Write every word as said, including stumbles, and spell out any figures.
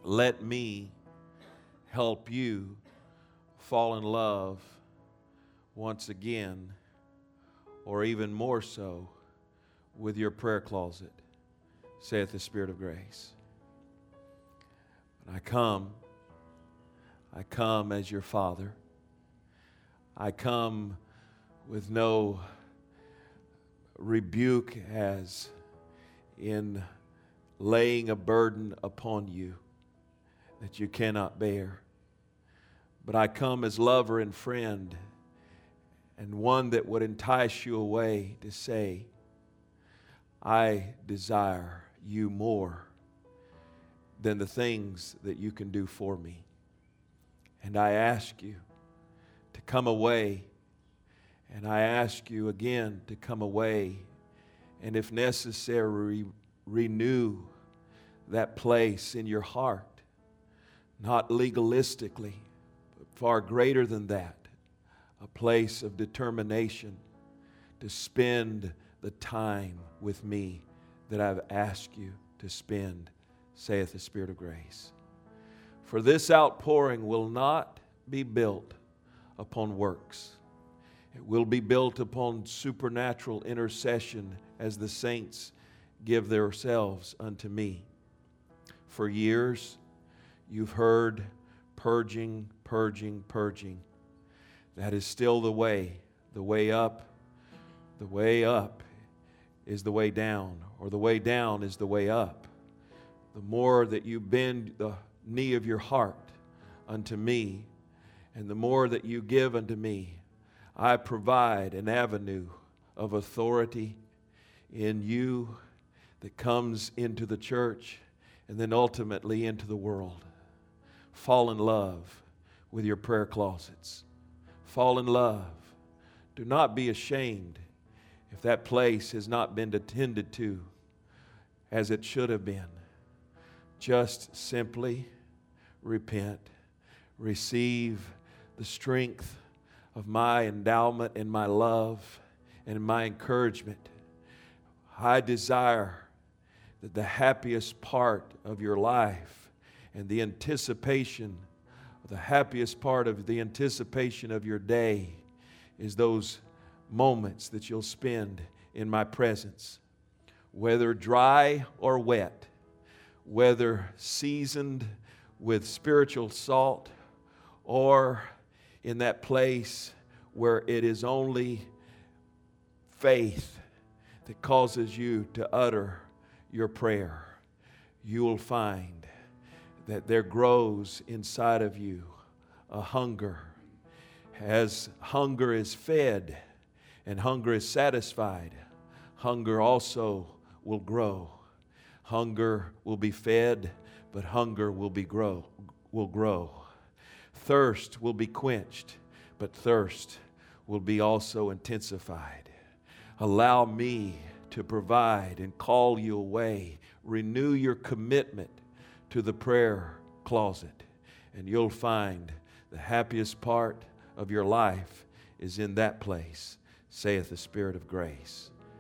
let me help you fall in love once again, or even more so, with your prayer closet, saith the Spirit of grace. And I come, I come as your Father. I come with no rebuke as in laying a burden upon you that you cannot bear. But I come as lover and friend, and one that would entice you away to say, I desire you more than the things that you can do for me. And I ask you to come away, and I ask you again to come away, and if necessary, renew that place in your heart, not legalistically, but far greater than that, a place of determination to spend the time with me that I've asked you to spend, saith the Spirit of grace. For this outpouring will not be built upon works. It will be built upon supernatural intercession as the saints give themselves unto me. For years, you've heard purging, purging, purging. That is still the way. The way up, the way up is the way down, or the way down is the way up. The more that you bend the knee of your heart unto me, and the more that you give unto me, I provide an avenue of authority in you that comes into the church and then ultimately into the world. Fall in love with your prayer closets. Fall in love. Do not be ashamed if that place has not been attended to as it should have been. Just simply repent. Receive the strength of my endowment and my love and my encouragement. I desire that the happiest part of your life and the anticipation, the happiest part of the anticipation of your day is those moments that you'll spend in my presence, whether dry or wet, whether seasoned with spiritual salt or in that place where it is only faith that causes you to utter your prayer. You will find that there grows inside of you a hunger. As hunger is fed and hunger is satisfied, hunger also will grow. Hunger will be fed, but hunger will be grow will grow. Thirst will be quenched, but thirst will be also intensified. Allow me to provide and call you away. Renew your commitment to the prayer closet, and you'll find the happiest part of your life is in that place, saith the Spirit of grace.